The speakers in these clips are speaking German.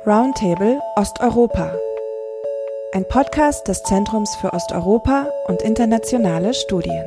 Roundtable Osteuropa. Ein Podcast des Zentrums für Osteuropa und internationale Studien.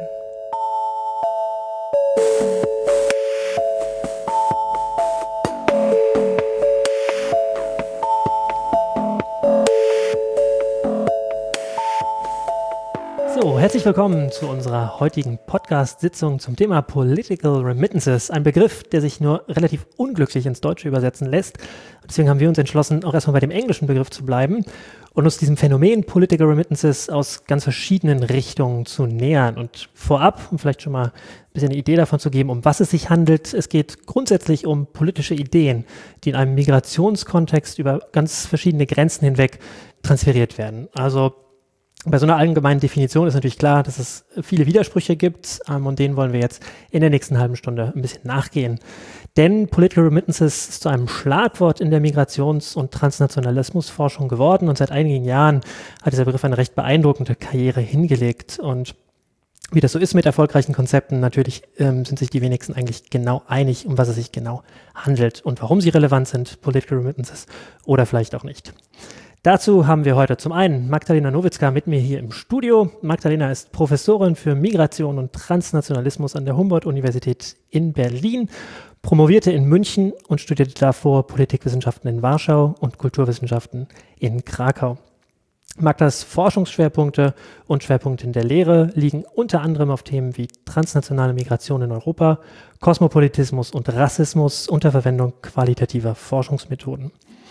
So, herzlich willkommen zu unserer heutigen Podcast-Sitzung zum Thema Political Remittances. Ein Begriff, der sich nur relativ unglücklich ins Deutsche übersetzen lässt. Deswegen haben wir uns entschlossen, auch erstmal bei dem englischen Begriff zu bleiben und uns diesem Phänomen Political Remittances aus ganz verschiedenen Richtungen zu nähern. Und vorab, um vielleicht schon mal ein bisschen eine Idee davon zu geben, um was es sich handelt, es geht grundsätzlich um politische Ideen, die in einem Migrationskontext über ganz verschiedene Grenzen hinweg transferiert werden. Also bei so einer allgemeinen Definition ist natürlich klar, dass es viele Widersprüche gibt und denen wollen wir jetzt in der nächsten halben Stunde ein bisschen nachgehen. Denn Political Remittances ist zu einem Schlagwort in der Migrations- und Transnationalismusforschung geworden und seit einigen Jahren hat dieser Begriff eine recht beeindruckende Karriere hingelegt. Und wie das so ist mit erfolgreichen Konzepten, natürlich sind sich die wenigsten eigentlich genau einig, um was es sich genau handelt und warum sie relevant sind, Political Remittances, oder vielleicht auch nicht. Dazu haben wir heute zum einen Magdalena Nowitzka mit mir hier im Studio. Magdalena ist Professorin für Migration und Transnationalismus an der Humboldt-Universität in Berlin, promovierte in München und studierte davor Politikwissenschaften in Warschau und Kulturwissenschaften in Krakau. Magdas Forschungsschwerpunkte und Schwerpunkte in der Lehre liegen unter anderem auf Themen wie transnationale Migration in Europa, Kosmopolitismus und Rassismus unter Verwendung qualitativer Forschungsmethoden.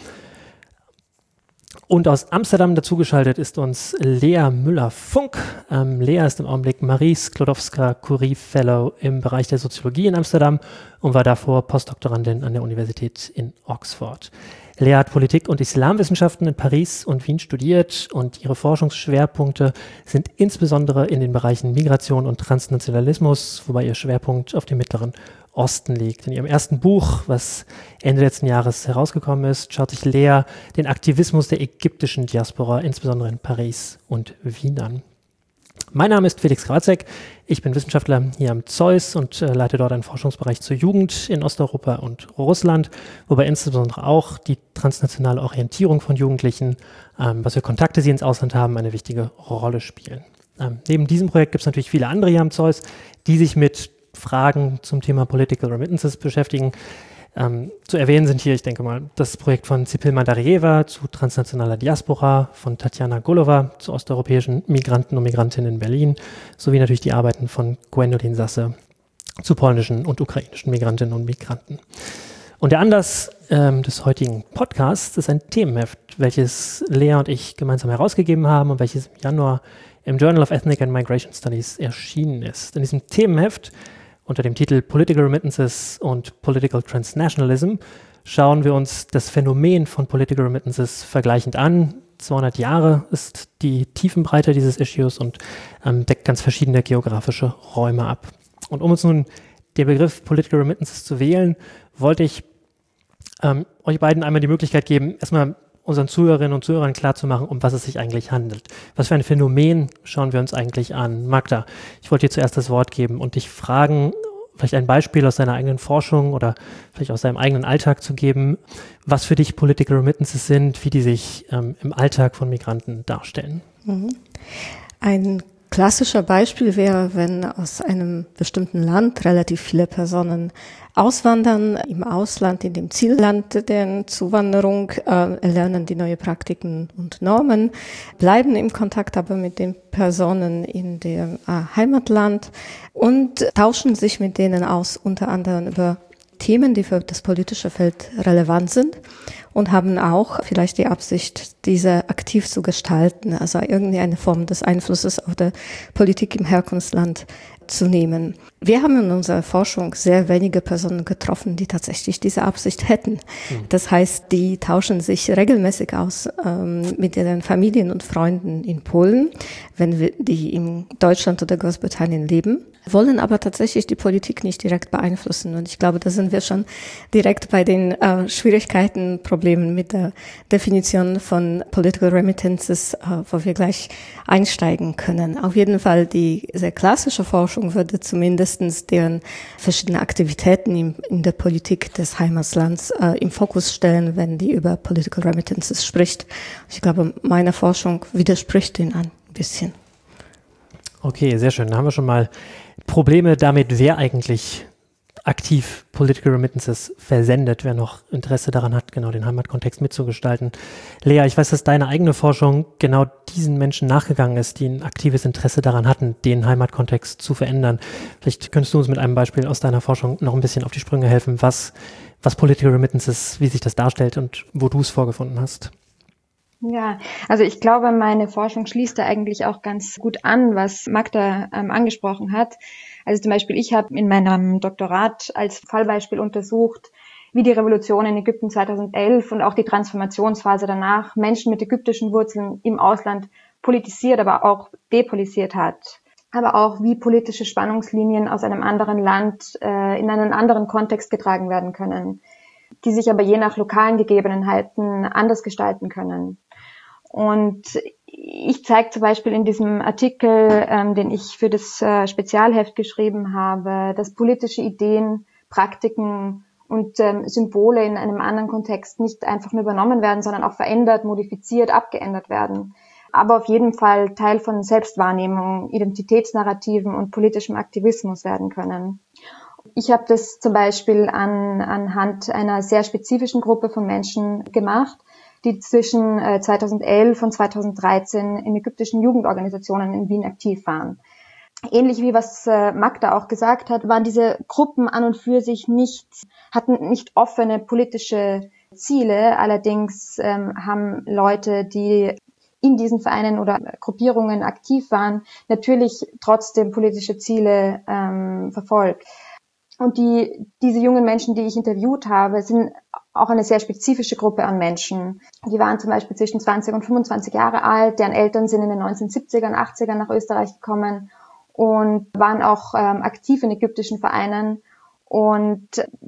Und aus Amsterdam dazugeschaltet ist uns Lea Müller-Funk. Lea ist im Augenblick Marie Sklodowska-Curie Fellow im Bereich der Soziologie in Amsterdam und war davor Postdoktorandin an der Universität in Oxford. Lea hat Politik- und Islamwissenschaften in Paris und Wien studiert und ihre Forschungsschwerpunkte sind insbesondere in den Bereichen Migration und Transnationalismus, wobei ihr Schwerpunkt auf dem Mittleren Osten liegt. In ihrem ersten Buch, was Ende letzten Jahres herausgekommen ist, schaut sich Lea den Aktivismus der ägyptischen Diaspora, insbesondere in Paris und Wien an. Mein Name ist Felix Grazek, ich bin Wissenschaftler hier am ZEUS und leite dort einen Forschungsbereich zur Jugend in Osteuropa und Russland, wobei insbesondere auch die transnationale Orientierung von Jugendlichen, was für Kontakte sie ins Ausland haben, eine wichtige Rolle spielen. Neben diesem Projekt gibt es natürlich viele andere hier am ZEUS, die sich mit Fragen zum Thema Political Remittances beschäftigen. Zu erwähnen sind hier, ich denke mal, das Projekt von Cipil Mandarieva zu transnationaler Diaspora, von Tatjana Golova zu osteuropäischen Migranten und Migrantinnen in Berlin, sowie natürlich die Arbeiten von Gwendolyn Sasse zu polnischen und ukrainischen Migrantinnen und Migranten. Und der Anlass des heutigen Podcasts ist ein Themenheft, welches Lea und ich gemeinsam herausgegeben haben und welches im Januar im Journal of Ethnic and Migration Studies erschienen ist. In diesem Themenheft unter dem Titel Political Remittances und Political Transnationalism schauen wir uns das Phänomen von Political Remittances vergleichend an. 200 Jahre ist die Tiefenbreite dieses Issues und deckt ganz verschiedene geografische Räume ab. Und um uns nun den Begriff Political Remittances zu wählen, wollte ich euch beiden einmal die Möglichkeit geben, erstmal unseren Zuhörerinnen und Zuhörern klarzumachen, um was es sich eigentlich handelt. Was für ein Phänomen schauen wir uns eigentlich an? Magda, ich wollte dir zuerst das Wort geben und dich fragen, vielleicht ein Beispiel aus deiner eigenen Forschung oder vielleicht aus deinem eigenen Alltag zu geben, was für dich Political Remittances sind, wie die sich im Alltag von Migranten darstellen. Ein klassischer Beispiel wäre, wenn aus einem bestimmten Land relativ viele Personen auswandern, im Ausland, in dem Zielland der Zuwanderung, erlernen die neue Praktiken und Normen, bleiben im Kontakt aber mit den Personen in dem Heimatland und tauschen sich mit denen aus, unter anderem über Themen, die für das politische Feld relevant sind und haben auch vielleicht die Absicht, diese aktiv zu gestalten, also irgendeine Form des Einflusses auf die Politik im Herkunftsland zu nehmen. Wir haben in unserer Forschung sehr wenige Personen getroffen, die tatsächlich diese Absicht hätten. Das heißt, die tauschen sich regelmäßig aus mit ihren Familien und Freunden in Polen, wenn die in Deutschland oder Großbritannien leben, wollen aber tatsächlich die Politik nicht direkt beeinflussen. Und ich glaube, da sind wir schon direkt bei den Schwierigkeiten, Problemen mit der Definition von Political Remittances, wo wir gleich einsteigen können. Auf jeden Fall die sehr klassische Forschung Forschung würde zumindest deren verschiedene Aktivitäten in der Politik des Heimatlands im Fokus stellen, wenn die über Political Remittances spricht. Ich glaube, meine Forschung widerspricht ihnen ein bisschen. Okay, sehr schön. Da haben wir schon mal Probleme damit, wer eigentlich aktiv Political Remittances versendet, wer noch Interesse daran hat, genau den Heimatkontext mitzugestalten. Lea, ich weiß, dass deine eigene Forschung genau diesen Menschen nachgegangen ist, die ein aktives Interesse daran hatten, den Heimatkontext zu verändern. Vielleicht könntest du uns mit einem Beispiel aus deiner Forschung noch ein bisschen auf die Sprünge helfen, was Political Remittances, wie sich das darstellt und wo du es vorgefunden hast. Ja, also ich glaube, meine Forschung schließt da eigentlich auch ganz gut an, was Magda angesprochen hat. Also zum Beispiel, ich habe in meinem Doktorat als Fallbeispiel untersucht, wie die Revolution in Ägypten 2011 und auch die Transformationsphase danach Menschen mit ägyptischen Wurzeln im Ausland politisiert, aber auch depolitisiert hat. Aber auch, wie politische Spannungslinien aus einem anderen Land in einen anderen Kontext getragen werden können, die sich aber je nach lokalen Gegebenheiten anders gestalten können. Und ich zeige zum Beispiel in diesem Artikel, den ich für das Spezialheft geschrieben habe, dass politische Ideen, Praktiken und Symbole in einem anderen Kontext nicht einfach nur übernommen werden, sondern auch verändert, modifiziert, abgeändert werden. Aber auf jeden Fall Teil von Selbstwahrnehmung, Identitätsnarrativen und politischem Aktivismus werden können. Ich habe das zum Beispiel anhand einer sehr spezifischen Gruppe von Menschen gemacht, die zwischen 2011 und 2013 in ägyptischen Jugendorganisationen in Wien aktiv waren. Ähnlich wie was Magda auch gesagt hat, waren diese Gruppen an und für sich hatten nicht offene politische Ziele. Allerdings haben Leute, die in diesen Vereinen oder Gruppierungen aktiv waren, natürlich trotzdem politische Ziele verfolgt. Und diese jungen Menschen, die ich interviewt habe, sind auch eine sehr spezifische Gruppe an Menschen. Die waren zum Beispiel zwischen 20 und 25 Jahre alt, deren Eltern sind in den 1970ern, 80ern nach Österreich gekommen und waren auch aktiv in ägyptischen Vereinen. Und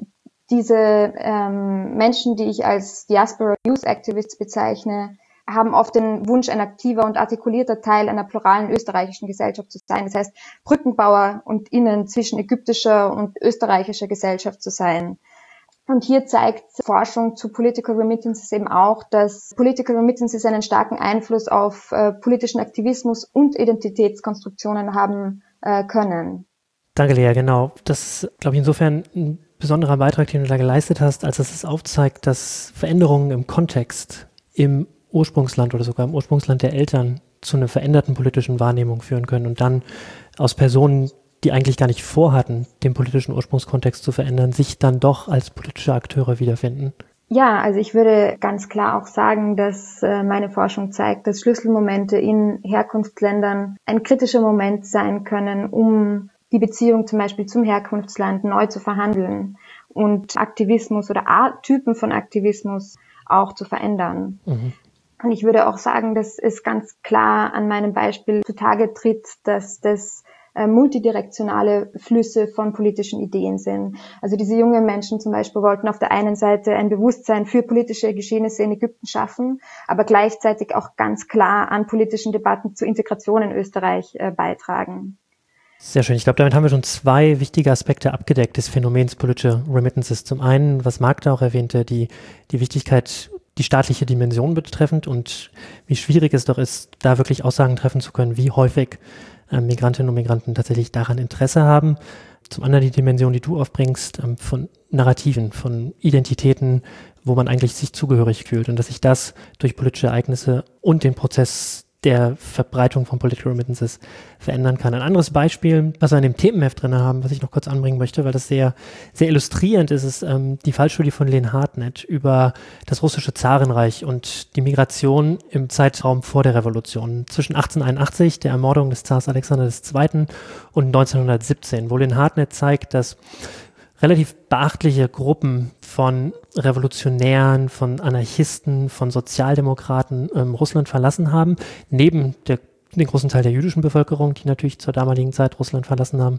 diese Menschen, die ich als Diaspora Youth Activists bezeichne, haben oft den Wunsch, ein aktiver und artikulierter Teil einer pluralen österreichischen Gesellschaft zu sein. Das heißt, Brückenbauer und Innen zwischen ägyptischer und österreichischer Gesellschaft zu sein. Und hier zeigt Forschung zu Political Remittances eben auch, dass Political Remittances einen starken Einfluss auf politischen Aktivismus und Identitätskonstruktionen haben können. Danke, Lea, genau. Das ist, glaube ich, insofern ein besonderer Beitrag, den du da geleistet hast, als dass es aufzeigt, dass Veränderungen im Kontext im Ursprungsland oder sogar im Ursprungsland der Eltern zu einer veränderten politischen Wahrnehmung führen können und dann aus Personen, die eigentlich gar nicht vorhatten, den politischen Ursprungskontext zu verändern, sich dann doch als politische Akteure wiederfinden. Ja, also ich würde ganz klar auch sagen, dass meine Forschung zeigt, dass Schlüsselmomente in Herkunftsländern ein kritischer Moment sein können, um die Beziehung zum Beispiel zum Herkunftsland neu zu verhandeln und Aktivismus oder Typen von Aktivismus auch zu verändern. Mhm. Und ich würde auch sagen, dass es ganz klar an meinem Beispiel zutage tritt, dass das multidirektionale Flüsse von politischen Ideen sind. Also diese jungen Menschen zum Beispiel wollten auf der einen Seite ein Bewusstsein für politische Geschehnisse in Ägypten schaffen, aber gleichzeitig auch ganz klar an politischen Debatten zur Integration in Österreich beitragen. Sehr schön. Ich glaube, damit haben wir schon zwei wichtige Aspekte abgedeckt des Phänomens politische Remittances. Zum einen, was Magda auch erwähnte, die Wichtigkeit, die staatliche Dimension betreffend und wie schwierig es doch ist, da wirklich Aussagen treffen zu können, wie häufig Migrantinnen und Migranten tatsächlich daran Interesse haben. Zum anderen die Dimension, die du aufbringst, von Narrativen, von Identitäten, wo man eigentlich sich zugehörig fühlt und dass sich das durch politische Ereignisse und den Prozess der Verbreitung von Political Remittances verändern kann. Ein anderes Beispiel, was wir in dem Themenheft drin haben, was ich noch kurz anbringen möchte, weil das sehr, sehr illustrierend ist, ist die Fallstudie von Len Hartnett über das russische Zarenreich und die Migration im Zeitraum vor der Revolution. Zwischen 1881, der Ermordung des Zars Alexander II. Und 1917, wo Len Hartnett zeigt, dass relativ beachtliche Gruppen von Revolutionären, von Anarchisten, von Sozialdemokraten Russland verlassen haben, neben den großen Teil der jüdischen Bevölkerung, die natürlich zur damaligen Zeit Russland verlassen haben.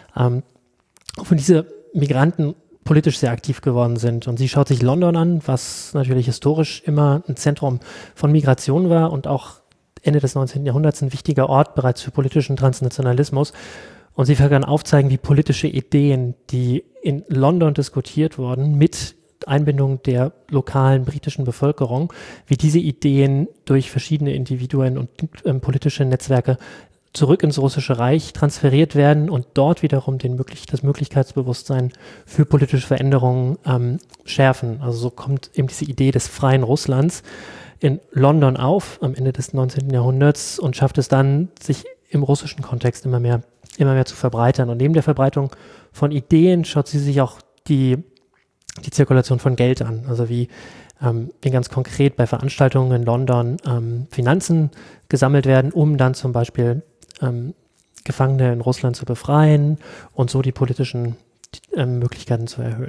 Von diese Migranten politisch sehr aktiv geworden sind. Und sie schaut sich London an, was natürlich historisch immer ein Zentrum von Migration war und auch Ende des 19. Jahrhunderts ein wichtiger Ort bereits für politischen Transnationalismus. Und sie kann aufzeigen, wie politische Ideen, die in London diskutiert wurden, mit Einbindung der lokalen britischen Bevölkerung, wie diese Ideen durch verschiedene Individuen und politische Netzwerke zurück ins Russische Reich transferiert werden und dort wiederum das Möglichkeitsbewusstsein für politische Veränderungen schärfen. Also so kommt eben diese Idee des freien Russlands in London auf am Ende des 19. Jahrhunderts und schafft es dann, sich im russischen Kontext immer mehr zu verbreitern. Und neben der Verbreitung von Ideen schaut sie sich auch die Zirkulation von Geld an, also wie ganz konkret bei Veranstaltungen in London Finanzen gesammelt werden, um dann zum Beispiel Gefangene in Russland zu befreien und so die politischen Möglichkeiten zu erhöhen.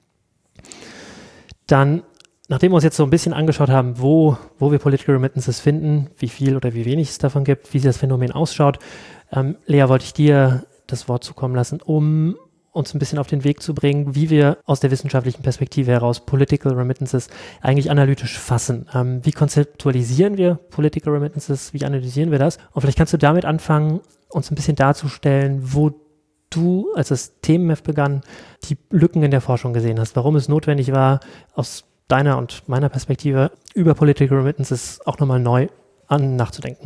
Dann, nachdem wir uns jetzt so ein bisschen angeschaut haben, wo wir Political Remittances finden, wie viel oder wie wenig es davon gibt, wie das Phänomen ausschaut, Lea, wollte ich dir das Wort zukommen lassen, um uns ein bisschen auf den Weg zu bringen, wie wir aus der wissenschaftlichen Perspektive heraus Political Remittances eigentlich analytisch fassen. Wie konzeptualisieren wir Political Remittances? Wie analysieren wir das? Und vielleicht kannst du damit anfangen, uns ein bisschen darzustellen, wo du, als das Themenheft begann, die Lücken in der Forschung gesehen hast, warum es notwendig war, aus deiner und meiner Perspektive über Political Remittances auch nochmal neu nachzudenken.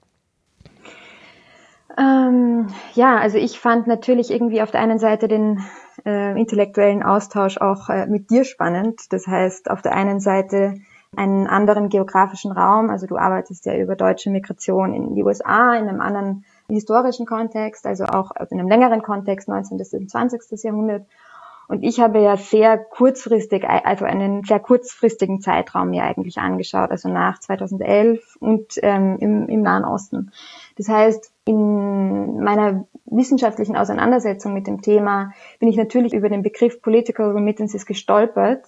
Also ich fand natürlich irgendwie auf der einen Seite den intellektuellen Austausch auch mit dir spannend. Das heißt, auf der einen Seite einen anderen geografischen Raum, also du arbeitest ja über deutsche Migration in die USA, in einem anderen historischen Kontext, also auch in einem längeren Kontext, 19. bis 20. Jahrhundert. Und ich habe ja sehr kurzfristig, also einen sehr kurzfristigen Zeitraum mir eigentlich angeschaut, also nach 2011 und im Nahen Osten. Das heißt, in meiner wissenschaftlichen Auseinandersetzung mit dem Thema bin ich natürlich über den Begriff Political Remittances gestolpert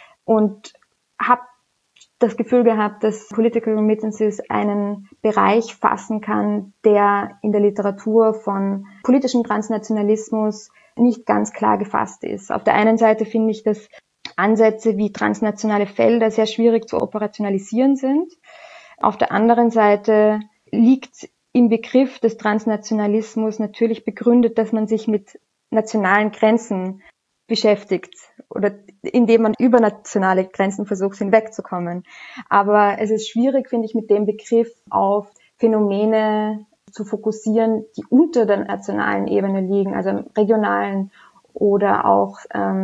und habe das Gefühl gehabt, dass Political Remittances einen Bereich fassen kann, der in der Literatur von politischem Transnationalismus nicht ganz klar gefasst ist. Auf der einen Seite finde ich, dass Ansätze wie transnationale Felder sehr schwierig zu operationalisieren sind. Auf der anderen Seite liegt im Begriff des Transnationalismus natürlich begründet, dass man sich mit nationalen Grenzen beschäftigt oder indem man über nationale Grenzen versucht, hinwegzukommen. Aber es ist schwierig, finde ich, mit dem Begriff auf Phänomene zu fokussieren, die unter der nationalen Ebene liegen, also im regionalen oder auch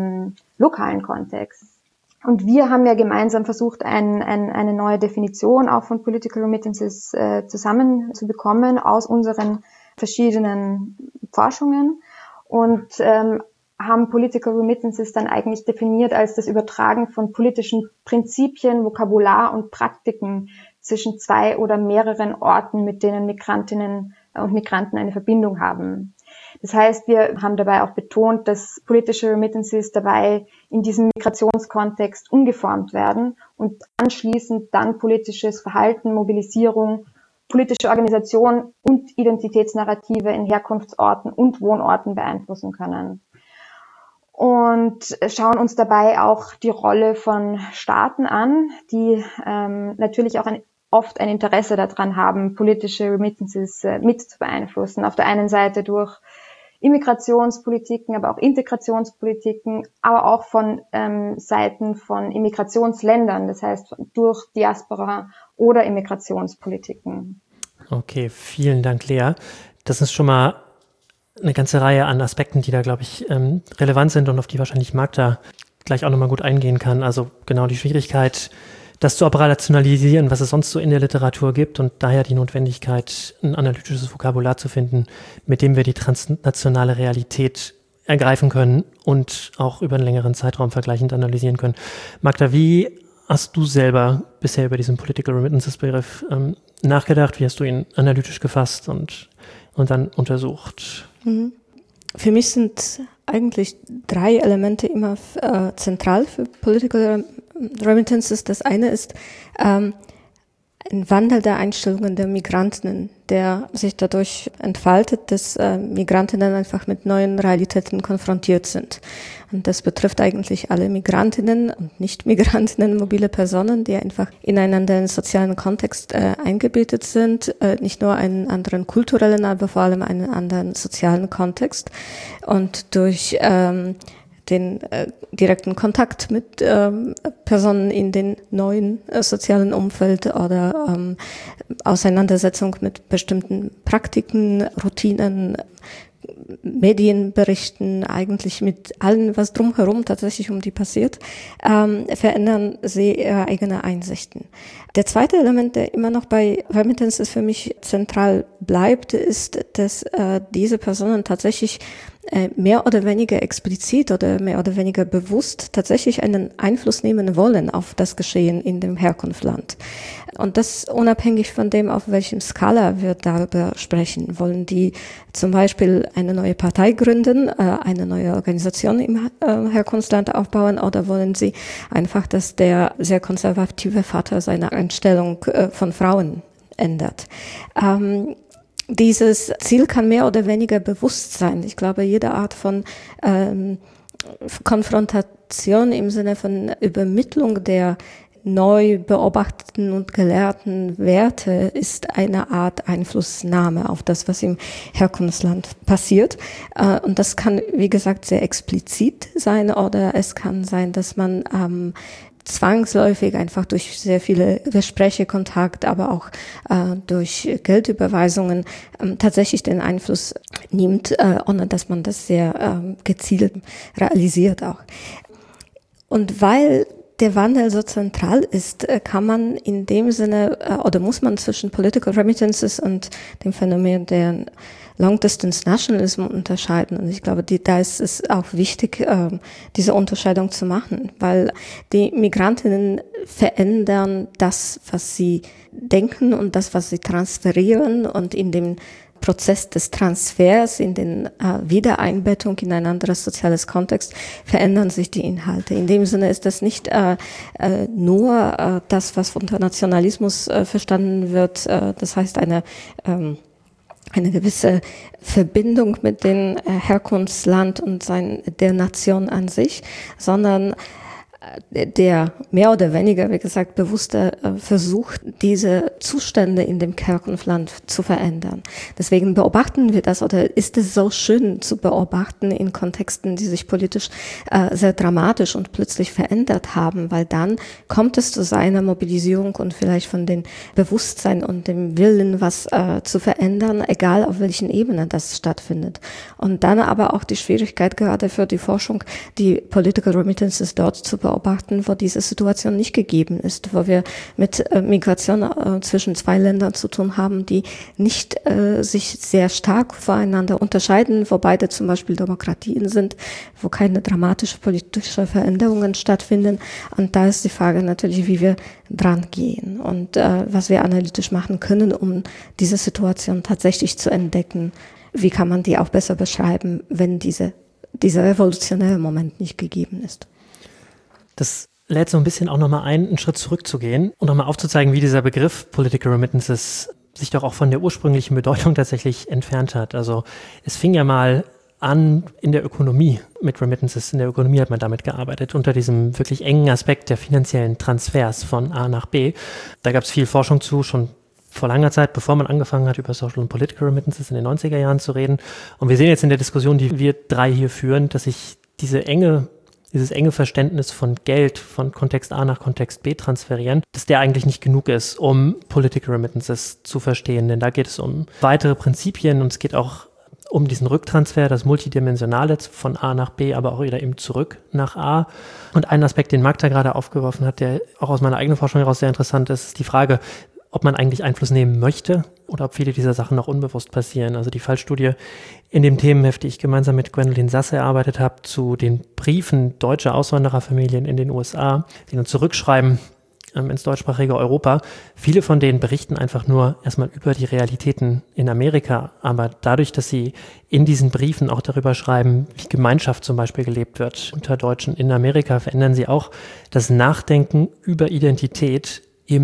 lokalen Kontext. Und wir haben ja gemeinsam versucht, eine neue Definition auch von Political Remittances zusammenzubekommen aus unseren verschiedenen Forschungen und haben Political Remittances dann eigentlich definiert als das Übertragen von politischen Prinzipien, Vokabular und Praktiken zwischen zwei oder mehreren Orten, mit denen Migrantinnen und Migranten eine Verbindung haben. Das heißt, wir haben dabei auch betont, dass politische Remittances dabei in diesem Migrationskontext umgeformt werden und anschließend dann politisches Verhalten, Mobilisierung, politische Organisation und Identitätsnarrative in Herkunftsorten und Wohnorten beeinflussen können. Und schauen uns dabei auch die Rolle von Staaten an, die natürlich auch oft ein Interesse daran haben, politische Remittances mit zu beeinflussen. Auf der einen Seite durch Immigrationspolitiken, aber auch Integrationspolitiken, aber auch von Seiten von Immigrationsländern, das heißt durch Diaspora oder Immigrationspolitiken. Okay, vielen Dank, Lea. Das ist schon mal eine ganze Reihe an Aspekten, die da, glaube ich, relevant sind und auf die wahrscheinlich Magda gleich auch nochmal gut eingehen kann. Also genau die Schwierigkeit, das zu operationalisieren, was es sonst so in der Literatur gibt und daher die Notwendigkeit, ein analytisches Vokabular zu finden, mit dem wir die transnationale Realität ergreifen können und auch über einen längeren Zeitraum vergleichend analysieren können. Magda, wie hast du selber bisher über diesen Political Remittances-Begriff nachgedacht? Wie hast du ihn analytisch gefasst und dann untersucht? Für mich sind eigentlich 3 Elemente immer zentral für Political Remittances. Das eine ist ein Wandel der Einstellungen der Migrantinnen, der sich dadurch entfaltet, dass Migrantinnen einfach mit neuen Realitäten konfrontiert sind. Und das betrifft eigentlich alle Migrantinnen und Nicht-Migrantinnen, mobile Personen, die einfach ineinander in den sozialen Kontext eingebettet sind, nicht nur einen anderen kulturellen, aber vor allem einen anderen sozialen Kontext. Und durch den direkten Kontakt mit Personen in den neuen sozialen Umfeld oder Auseinandersetzung mit bestimmten Praktiken, Routinen, Medienberichten, eigentlich mit allem, was drumherum tatsächlich um die passiert, verändern sie ihre eigenen Einsichten. Der zweite Element, der immer noch bei Remittances für mich zentral bleibt, ist, dass diese Personen tatsächlich mehr oder weniger explizit oder mehr oder weniger bewusst tatsächlich einen Einfluss nehmen wollen auf das Geschehen in dem Herkunftsland. Und das unabhängig von dem, auf welchem Skala wir darüber sprechen. Wollen die zum Beispiel eine neue Partei gründen, eine neue Organisation im Herkunftsland aufbauen, oder wollen sie einfach, dass der sehr konservative Vater seine Einstellung von Frauen ändert? Dieses Ziel kann mehr oder weniger bewusst sein. Ich glaube, jede Art von Konfrontation im Sinne von Übermittlung der neu beobachteten und gelehrten Werte ist eine Art Einflussnahme auf das, was im Herkunftsland passiert. Und das kann, wie gesagt, sehr explizit sein, oder es kann sein, dass man zwangsläufig einfach durch sehr viele Gespräche, Kontakt, aber auch durch Geldüberweisungen tatsächlich den Einfluss nimmt, ohne dass man das sehr gezielt realisiert auch. Und weil der Wandel so zentral ist, kann man in dem Sinne oder muss man zwischen Political Remittances und dem Phänomen der Long-Distance Nationalism unterscheiden. Und ich glaube, da ist es auch wichtig, diese Unterscheidung zu machen, weil die Migrantinnen verändern das, was sie denken und das, was sie transferieren, und in dem Prozess des Transfers, in den Wiedereinbettung in ein anderes soziales Kontext, verändern sich die Inhalte. In dem Sinne ist das nicht nur das, was unter Nationalismus verstanden wird, das heißt eine gewisse Verbindung mit dem Herkunftsland und der Nation an sich, sondern der mehr oder weniger, wie gesagt, bewusster versucht, diese Zustände in dem Herkunftsland zu verändern. Deswegen beobachten wir das, oder ist es so schön zu beobachten in Kontexten, die sich politisch sehr dramatisch und plötzlich verändert haben, weil dann kommt es zu seiner Mobilisierung und vielleicht von dem Bewusstsein und dem Willen, was zu verändern, egal auf welchen Ebenen das stattfindet. Und dann aber auch die Schwierigkeit gerade für die Forschung, die Political Remittances dort zu beobachten, wo diese Situation nicht gegeben ist, wo wir mit Migration zwischen zwei Ländern zu tun haben, die nicht sich sehr stark voneinander unterscheiden, wo beide zum Beispiel Demokratien sind, wo keine dramatischen politischen Veränderungen stattfinden. Und da ist die Frage natürlich, wie wir dran gehen und was wir analytisch machen können, um diese Situation tatsächlich zu entdecken. Wie kann man die auch besser beschreiben, wenn dieser revolutionäre Moment nicht gegeben ist? Das lädt so ein bisschen auch nochmal ein, einen Schritt zurückzugehen und nochmal aufzuzeigen, wie dieser Begriff Political Remittances sich doch auch von der ursprünglichen Bedeutung tatsächlich entfernt hat. Also es fing ja mal an in der Ökonomie mit Remittances. In der Ökonomie hat man damit gearbeitet, unter diesem wirklich engen Aspekt der finanziellen Transfers von A nach B. Da gab es viel Forschung zu, schon vor langer Zeit, bevor man angefangen hat, über Social und Political Remittances in den 90er Jahren zu reden. Und wir sehen jetzt in der Diskussion, die wir drei hier führen, dass sich dieses enge Verständnis von Geld, von Kontext A nach Kontext B transferieren, dass der eigentlich nicht genug ist, um Political Remittances zu verstehen. Denn da geht es um weitere Prinzipien und es geht auch um diesen Rücktransfer, das Multidimensionale von A nach B, aber auch wieder eben zurück nach A. Und ein Aspekt, den Magda gerade aufgeworfen hat, der auch aus meiner eigenen Forschung heraus sehr interessant ist, ist die Frage, ob man eigentlich Einfluss nehmen möchte oder ob viele dieser Sachen noch unbewusst passieren. Also die Fallstudie in dem Themenheft, die ich gemeinsam mit Gwendolyn Sasse erarbeitet habe, zu den Briefen deutscher Auswandererfamilien in den USA, die dann zurückschreiben ins deutschsprachige Europa. Viele von denen berichten einfach nur erstmal über die Realitäten in Amerika, aber dadurch, dass sie in diesen Briefen auch darüber schreiben, wie Gemeinschaft zum Beispiel gelebt wird unter Deutschen in Amerika, verändern sie auch das Nachdenken über Identität im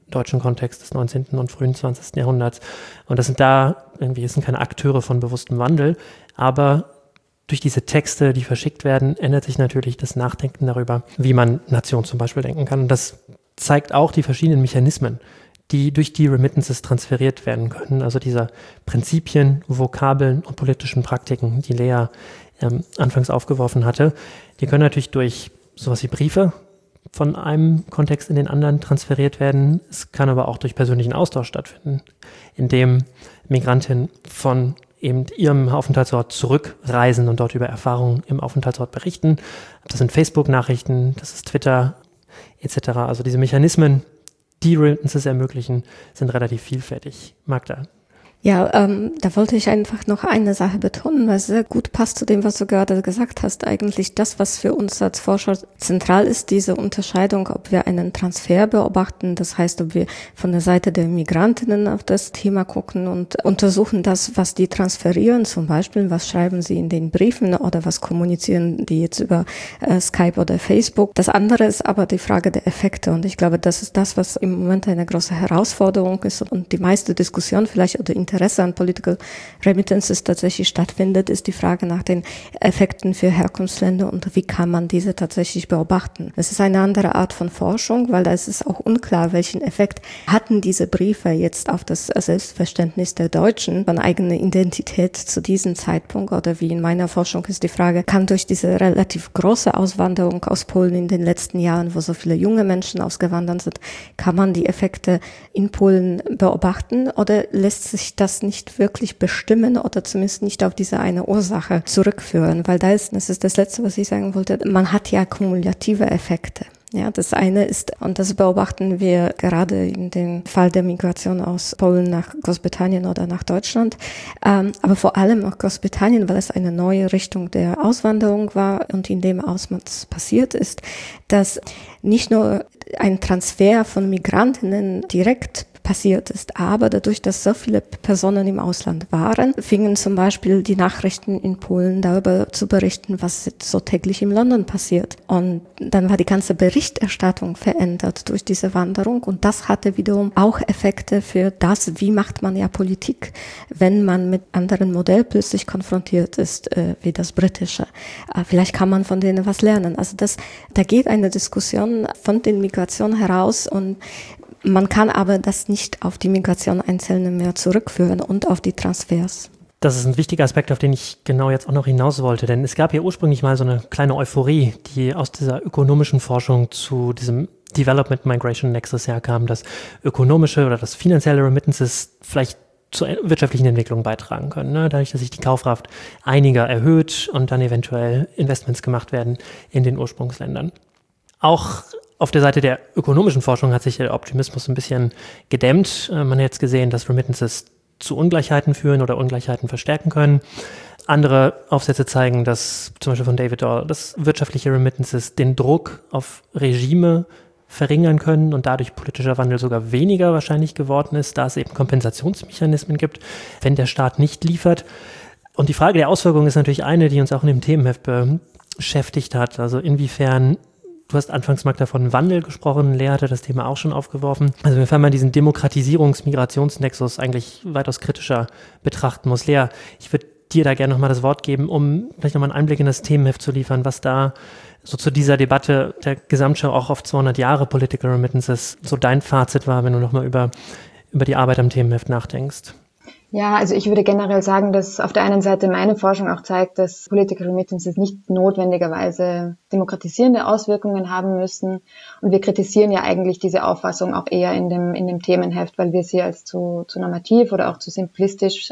deutschen Kontext des 19. und frühen 20. Jahrhunderts. Und das sind keine Akteure von bewusstem Wandel, aber durch diese Texte, die verschickt werden, ändert sich natürlich das Nachdenken darüber, wie man Nation zum Beispiel denken kann. Und das zeigt auch die verschiedenen Mechanismen, die durch die Remittances transferiert werden können. Also diese Prinzipien, Vokabeln und politischen Praktiken, die Lea anfangs aufgeworfen hatte, die können natürlich durch sowas wie Briefe von einem Kontext in den anderen transferiert werden. Es kann aber auch durch persönlichen Austausch stattfinden, indem Migrantinnen von eben ihrem Aufenthaltsort zurückreisen und dort über Erfahrungen im Aufenthaltsort berichten. Das sind Facebook-Nachrichten, das ist Twitter etc. Also diese Mechanismen, die Remittances ermöglichen, sind relativ vielfältig. Magda? Ja, da wollte ich einfach noch eine Sache betonen, weil es sehr gut passt zu dem, was du gerade gesagt hast. Eigentlich das, was für uns als Forscher zentral ist, diese Unterscheidung, ob wir einen Transfer beobachten, das heißt, ob wir von der Seite der Migrantinnen auf das Thema gucken und untersuchen das, was die transferieren, zum Beispiel, was schreiben sie in den Briefen oder was kommunizieren die jetzt über Skype oder Facebook. Das andere ist aber die Frage der Effekte und ich glaube, das ist das, was im Moment eine große Herausforderung ist und die meiste Diskussion vielleicht oder Interesse an Political Remittances tatsächlich stattfindet, ist die Frage nach den Effekten für Herkunftsländer und wie kann man diese tatsächlich beobachten. Es ist eine andere Art von Forschung, weil da ist es auch unklar, welchen Effekt hatten diese Briefe jetzt auf das Selbstverständnis der Deutschen von eigener Identität zu diesem Zeitpunkt oder wie in meiner Forschung ist die Frage, kann durch diese relativ große Auswanderung aus Polen in den letzten Jahren, wo so viele junge Menschen ausgewandert sind, kann man die Effekte in Polen beobachten oder lässt sich das nicht wirklich bestimmen oder zumindest nicht auf diese eine Ursache zurückführen, weil das ist das Letzte, was ich sagen wollte, man hat ja kumulative Effekte. Ja, das eine ist, und das beobachten wir gerade in dem Fall der Migration aus Polen nach Großbritannien oder nach Deutschland, aber vor allem auch Großbritannien, weil es eine neue Richtung der Auswanderung war und in dem Ausmaß passiert ist, dass nicht nur ein Transfer von Migrantinnen direkt passiert ist. Aber dadurch, dass so viele Personen im Ausland waren, fingen zum Beispiel die Nachrichten in Polen darüber zu berichten, was so täglich in London passiert. Und dann war die ganze Berichterstattung verändert durch diese Wanderung. Und das hatte wiederum auch Effekte für das, wie macht man ja Politik, wenn man mit anderen Modell plötzlich konfrontiert ist, wie das britische. Vielleicht kann man von denen was lernen. Also da geht eine Diskussion von den Migrationen heraus und man kann aber das nicht auf die Migration Einzelner mehr zurückführen und auf die Transfers. Das ist ein wichtiger Aspekt, auf den ich genau jetzt auch noch hinaus wollte, denn es gab ja ursprünglich mal so eine kleine Euphorie, die aus dieser ökonomischen Forschung zu diesem Development Migration Nexus herkam, dass ökonomische oder das finanzielle Remittances vielleicht zur wirtschaftlichen Entwicklung beitragen können, ne? Dadurch, dass sich die Kaufkraft einiger erhöht und dann eventuell Investments gemacht werden in den Ursprungsländern. Auch auf der Seite der ökonomischen Forschung hat sich der Optimismus ein bisschen gedämmt. Man hat jetzt gesehen, dass Remittances zu Ungleichheiten führen oder Ungleichheiten verstärken können. Andere Aufsätze zeigen, dass zum Beispiel von David Dahl, dass wirtschaftliche Remittances den Druck auf Regime verringern können und dadurch politischer Wandel sogar weniger wahrscheinlich geworden ist, da es eben Kompensationsmechanismen gibt, wenn der Staat nicht liefert. Und die Frage der Auswirkungen ist natürlich eine, die uns auch in dem Themenheft beschäftigt hat. Also inwiefern, du hast anfangs, Magda, von Wandel gesprochen, Lea hatte das Thema auch schon aufgeworfen. Also inwiefern man diesen Demokratisierungs-Migrationsnexus eigentlich weitaus kritischer betrachten muss. Lea, ich würde dir da gerne nochmal das Wort geben, um vielleicht nochmal einen Einblick in das Themenheft zu liefern, was da so zu dieser Debatte der Gesamtschau auch auf 200 Jahre Political Remittances so dein Fazit war, wenn du nochmal über die Arbeit am Themenheft nachdenkst. Ja, also ich würde generell sagen, dass auf der einen Seite meine Forschung auch zeigt, dass Political Remittances nicht notwendigerweise demokratisierende Auswirkungen haben müssen. Und wir kritisieren ja eigentlich diese Auffassung auch eher in dem Themenheft, weil wir sie als zu normativ oder auch zu simplistisch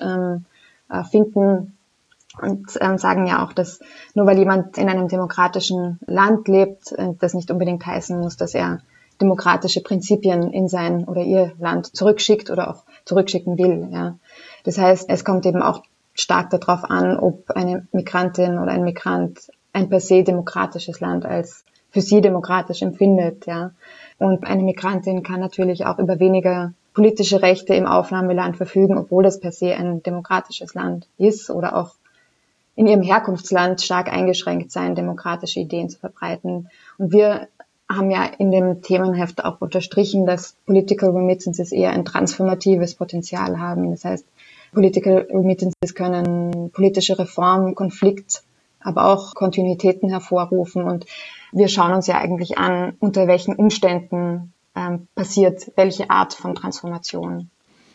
finden und sagen ja auch, dass nur weil jemand in einem demokratischen Land lebt, das nicht unbedingt heißen muss, dass er demokratische Prinzipien in sein oder ihr Land zurückschickt oder auch zurückschicken will. Ja. Das heißt, es kommt eben auch stark darauf an, ob eine Migrantin oder ein Migrant ein per se demokratisches Land als für sie demokratisch empfindet. Ja. Und eine Migrantin kann natürlich auch über weniger politische Rechte im Aufnahmeland verfügen, obwohl es per se ein demokratisches Land ist oder auch in ihrem Herkunftsland stark eingeschränkt sein, demokratische Ideen zu verbreiten. Und wir haben ja in dem Themenheft auch unterstrichen, dass Political Remittances eher ein transformatives Potenzial haben. Das heißt, Political Remittances können politische Reform, Konflikt, aber auch Kontinuitäten hervorrufen. Und wir schauen uns ja eigentlich an, unter welchen Umständen passiert welche Art von Transformation.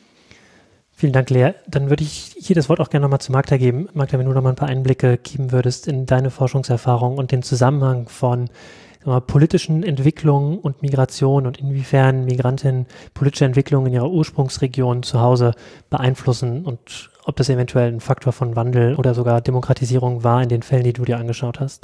Vielen Dank, Lea. Dann würde ich hier das Wort auch gerne nochmal zu Magda geben. Magda, wenn du noch mal ein paar Einblicke geben würdest in deine Forschungserfahrung und den Zusammenhang von politischen Entwicklungen und Migration und inwiefern Migrantinnen politische Entwicklungen in ihrer Ursprungsregion zu Hause beeinflussen und ob das eventuell ein Faktor von Wandel oder sogar Demokratisierung war in den Fällen, die du dir angeschaut hast.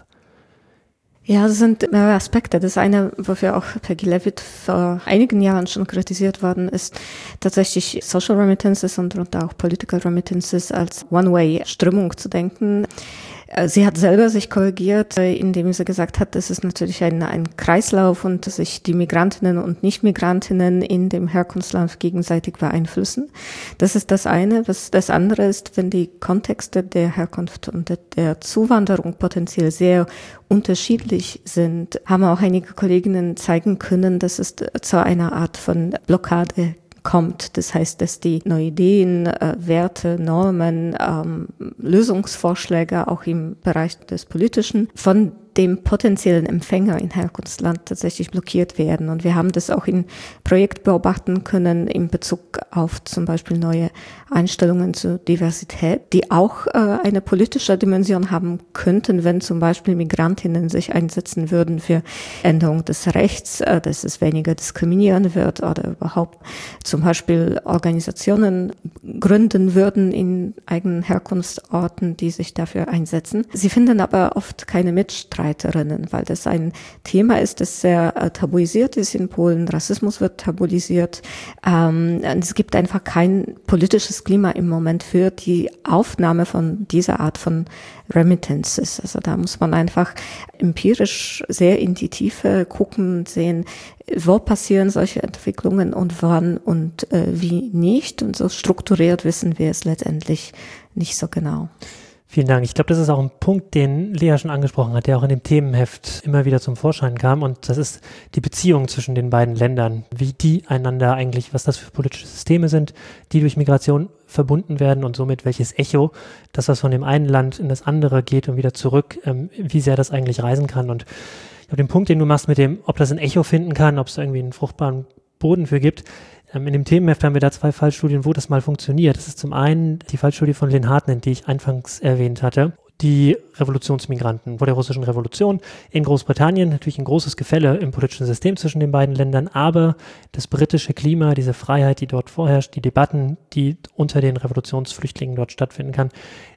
Ja, das sind mehrere Aspekte. Das eine, wofür auch Peggy Levitt vor einigen Jahren schon kritisiert worden ist, tatsächlich Social Remittances und auch Political Remittances als One-Way-Strömung zu denken. Sie hat selber sich korrigiert, indem sie gesagt hat, das ist natürlich ein Kreislauf und dass sich die Migrantinnen und Nicht-Migrantinnen in dem Herkunftsland gegenseitig beeinflussen. Das ist das eine. Das andere ist, wenn die Kontexte der Herkunft und der Zuwanderung potenziell sehr unterschiedlich sind, haben auch einige Kolleginnen zeigen können, dass es zu einer Art von Blockade kommt. Das heißt, dass die neuen Ideen, Werte, Normen, Lösungsvorschläge auch im Bereich des Politischen von dem potenziellen Empfänger in Herkunftsland tatsächlich blockiert werden. Und wir haben das auch im Projekt beobachten können in Bezug auf zum Beispiel neue Einstellungen zur Diversität, die auch eine politische Dimension haben könnten, wenn zum Beispiel Migrantinnen sich einsetzen würden für Änderung des Rechts, dass es weniger diskriminieren wird oder überhaupt zum Beispiel Organisationen gründen würden in eigenen Herkunftsorten, die sich dafür einsetzen. Sie finden aber oft keine Mitstreiterinnen, weil das ein Thema ist, das sehr tabuisiert ist in Polen. Rassismus wird tabuisiert. Es gibt einfach kein politisches Klima im Moment für die Aufnahme von dieser Art von Remittances. Also da muss man einfach empirisch sehr in die Tiefe gucken und sehen, wo passieren solche Entwicklungen und wann und wie nicht. Und so strukturiert wissen wir es letztendlich nicht so genau. Vielen Dank. Ich glaube, das ist auch ein Punkt, den Lea schon angesprochen hat, der auch in dem Themenheft immer wieder zum Vorschein kam. Und das ist die Beziehung zwischen den beiden Ländern, wie die einander eigentlich, was das für politische Systeme sind, die durch Migration verbunden werden und somit welches Echo, das was von dem einen Land in das andere geht und wieder zurück, wie sehr das eigentlich reisen kann. Und ich glaube, den Punkt, den du machst mit dem, ob das ein Echo finden kann, ob es da irgendwie einen fruchtbaren Boden für gibt, in dem Themenheft haben wir da 2 Fallstudien, wo das mal funktioniert. Das ist zum einen die Fallstudie von Lynn Hartnett, die ich anfangs erwähnt hatte. Die Revolutionsmigranten vor der russischen Revolution in Großbritannien, natürlich ein großes Gefälle im politischen System zwischen den beiden Ländern, aber das britische Klima, diese Freiheit, die dort vorherrscht, die Debatten, die unter den Revolutionsflüchtlingen dort stattfinden kann,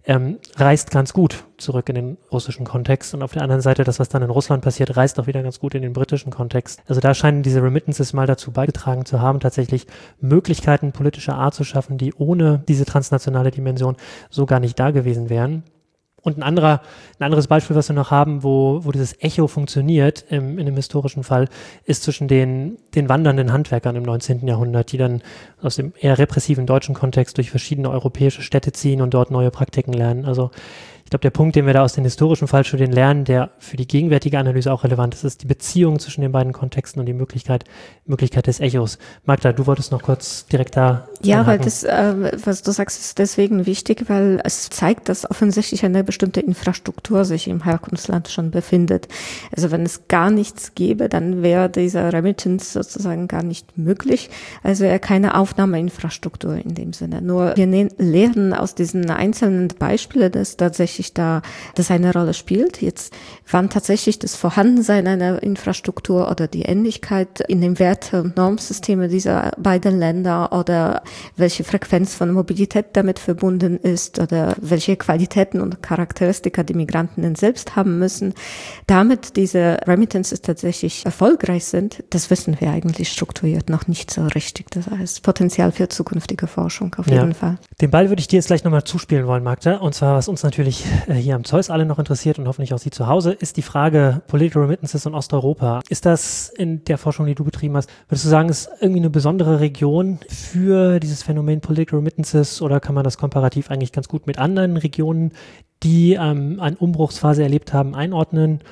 reißt ganz gut zurück in den russischen Kontext. Und auf der anderen Seite, das, was dann in Russland passiert, reißt auch wieder ganz gut in den britischen Kontext. Also da scheinen diese Remittances mal dazu beigetragen zu haben, tatsächlich Möglichkeiten politischer Art zu schaffen, die ohne diese transnationale Dimension so gar nicht da gewesen wären. Und ein anderes Beispiel, was wir noch haben, wo dieses Echo funktioniert in einem historischen Fall, ist zwischen den wandernden Handwerkern im 19. Jahrhundert, die dann aus dem eher repressiven deutschen Kontext durch verschiedene europäische Städte ziehen und dort neue Praktiken lernen. Also ich glaube, der Punkt, den wir da aus den historischen Fallstudien lernen, der für die gegenwärtige Analyse auch relevant ist, ist die Beziehung zwischen den beiden Kontexten und die Möglichkeit des Echos. Magda, du wolltest noch kurz direkt da Ja, einhaken. weil das, was du sagst, ist deswegen wichtig, weil es zeigt, dass offensichtlich eine bestimmte Infrastruktur sich im Herkunftsland schon befindet. Also wenn es gar nichts gäbe, dann wäre dieser Remittance sozusagen gar nicht möglich. Also keine Aufnahmeinfrastruktur in dem Sinne. Nur wir lernen aus diesen einzelnen Beispielen, dass tatsächlich das eine Rolle spielt. Jetzt, wann tatsächlich das Vorhandensein einer Infrastruktur oder die Ähnlichkeit in den Werte- und Normsysteme dieser beiden Länder oder welche Frequenz von Mobilität damit verbunden ist oder welche Qualitäten und Charakteristika die Migranten selbst haben müssen, damit diese Remittances tatsächlich erfolgreich sind, das wissen wir eigentlich strukturiert noch nicht so richtig. Das heißt, Potenzial für zukünftige Forschung auf jeden Fall. Den Ball würde ich dir jetzt gleich nochmal zuspielen wollen, Magda. Und zwar, was uns natürlich hier am Zeus alle noch interessiert und hoffentlich auch Sie zu Hause, ist die Frage Political Remittances und Osteuropa. Ist das in der Forschung, die du betrieben hast, würdest du sagen, ist irgendwie eine besondere Region für dieses Phänomen Political Remittances oder kann man das komparativ eigentlich ganz gut mit anderen Regionen, die eine Umbruchsphase erlebt haben, einordnen?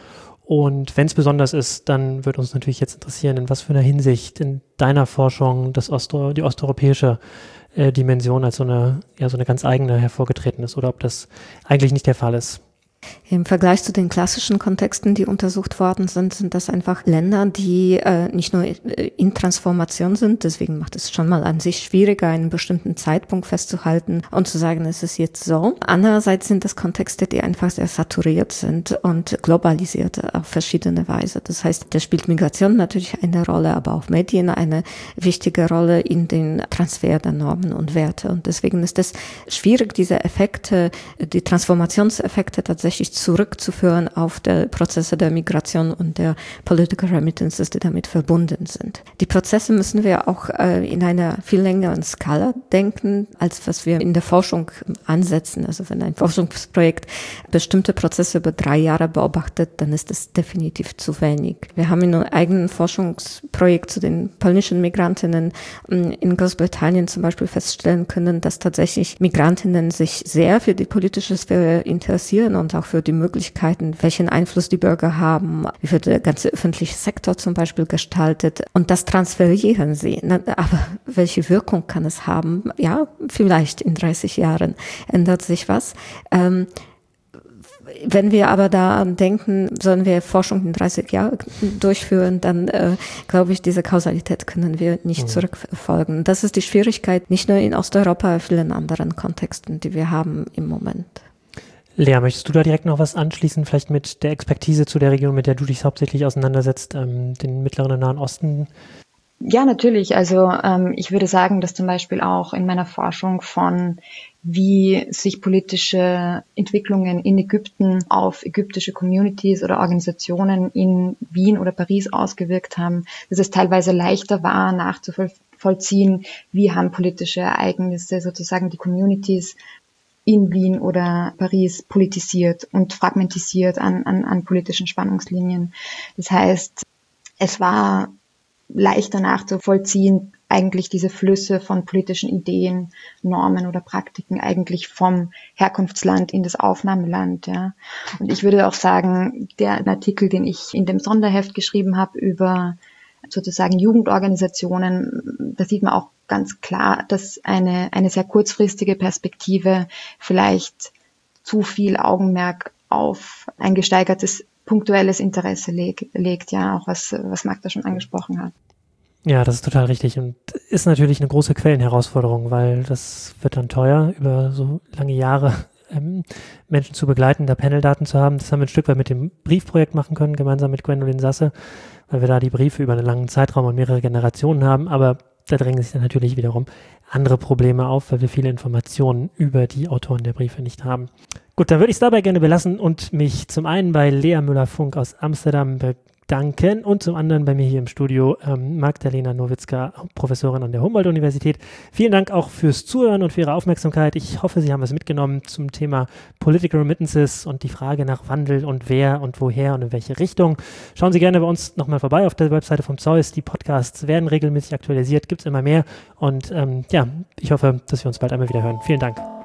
Und wenn es besonders ist, dann würde uns natürlich jetzt interessieren, in was für einer Hinsicht in deiner Forschung die osteuropäische Dimension als so eine ganz eigene hervorgetreten ist oder ob das eigentlich nicht der Fall ist. Im Vergleich zu den klassischen Kontexten, die untersucht worden sind, sind das einfach Länder, die nicht nur in Transformation sind. Deswegen macht es schon mal an sich schwieriger, einen bestimmten Zeitpunkt festzuhalten und zu sagen, es ist jetzt so. Andererseits sind das Kontexte, die einfach sehr saturiert sind und globalisiert auf verschiedene Weise. Das heißt, da spielt Migration natürlich eine Rolle, aber auch Medien eine wichtige Rolle in den Transfer der Normen und Werte. Und deswegen ist es schwierig, diese Effekte, die Transformationseffekte tatsächlich zurückzuführen auf die Prozesse der Migration und der Political Remittances, die damit verbunden sind. Die Prozesse müssen wir auch in einer viel längeren Skala denken, als was wir in der Forschung ansetzen. Also wenn ein Forschungsprojekt bestimmte Prozesse über 3 Jahre beobachtet, dann ist das definitiv zu wenig. Wir haben in einem eigenen Forschungsprojekt zu den polnischen Migrantinnen in Großbritannien zum Beispiel feststellen können, dass tatsächlich Migrantinnen sich sehr für die politische Sphäre interessieren und auch für die Möglichkeiten, welchen Einfluss die Bürger haben, wie wird der ganze öffentliche Sektor zum Beispiel gestaltet. Und das transferieren sie. Aber welche Wirkung kann es haben? Ja, vielleicht in 30 Jahren ändert sich was. Wenn wir aber daran denken, sollen wir Forschung in 30 Jahren durchführen, dann glaube ich, diese Kausalität können wir nicht zurückverfolgen. Das ist die Schwierigkeit, nicht nur in Osteuropa, aber vielen anderen Kontexten, die wir haben im Moment. Lea, möchtest du da direkt noch was anschließen, vielleicht mit der Expertise zu der Region, mit der du dich hauptsächlich auseinandersetzt, den Mittleren und Nahen Osten? Ja, natürlich. Also ich würde sagen, dass zum Beispiel auch in meiner Forschung von wie sich politische Entwicklungen in Ägypten auf ägyptische Communities oder Organisationen in Wien oder Paris ausgewirkt haben, dass es teilweise leichter war, nachzuvollziehen, wie haben politische Ereignisse sozusagen die Communities in Wien oder Paris politisiert und fragmentisiert an politischen Spannungslinien. Das heißt, es war leichter nachzuvollziehen, eigentlich diese Flüsse von politischen Ideen, Normen oder Praktiken eigentlich vom Herkunftsland in das Aufnahmeland. Ja. Und ich würde auch sagen, der Artikel, den ich in dem Sonderheft geschrieben habe über sozusagen Jugendorganisationen, da sieht man auch ganz klar, dass eine sehr kurzfristige Perspektive vielleicht zu viel Augenmerk auf ein gesteigertes punktuelles Interesse legt, ja, auch was Magda schon angesprochen hat. Ja, das ist total richtig und ist natürlich eine große Quellenherausforderung, weil das wird dann teuer, über so lange Jahre Menschen zu begleiten, da Paneldaten zu haben. Das haben wir ein Stück weit mit dem Briefprojekt machen können, gemeinsam mit Gwendolyn Sasse, weil wir da die Briefe über einen langen Zeitraum und mehrere Generationen haben, aber da drängen sich dann natürlich wiederum andere Probleme auf, weil wir viele Informationen über die Autoren der Briefe nicht haben. Gut, dann würde ich es dabei gerne belassen und mich zum einen bei Lea Müller-Funk aus Amsterdam bedanken und zum anderen bei mir hier im Studio Magdalena Nowitzka, Professorin an der Humboldt-Universität. Vielen Dank auch fürs Zuhören und für Ihre Aufmerksamkeit. Ich hoffe, Sie haben was mitgenommen zum Thema Political Remittances und die Frage nach Wandel und wer und woher und in welche Richtung. Schauen Sie gerne bei uns nochmal vorbei auf der Webseite vom Zeus. Die Podcasts werden regelmäßig aktualisiert, gibt es immer mehr und ich hoffe, dass wir uns bald einmal wieder hören. Vielen Dank.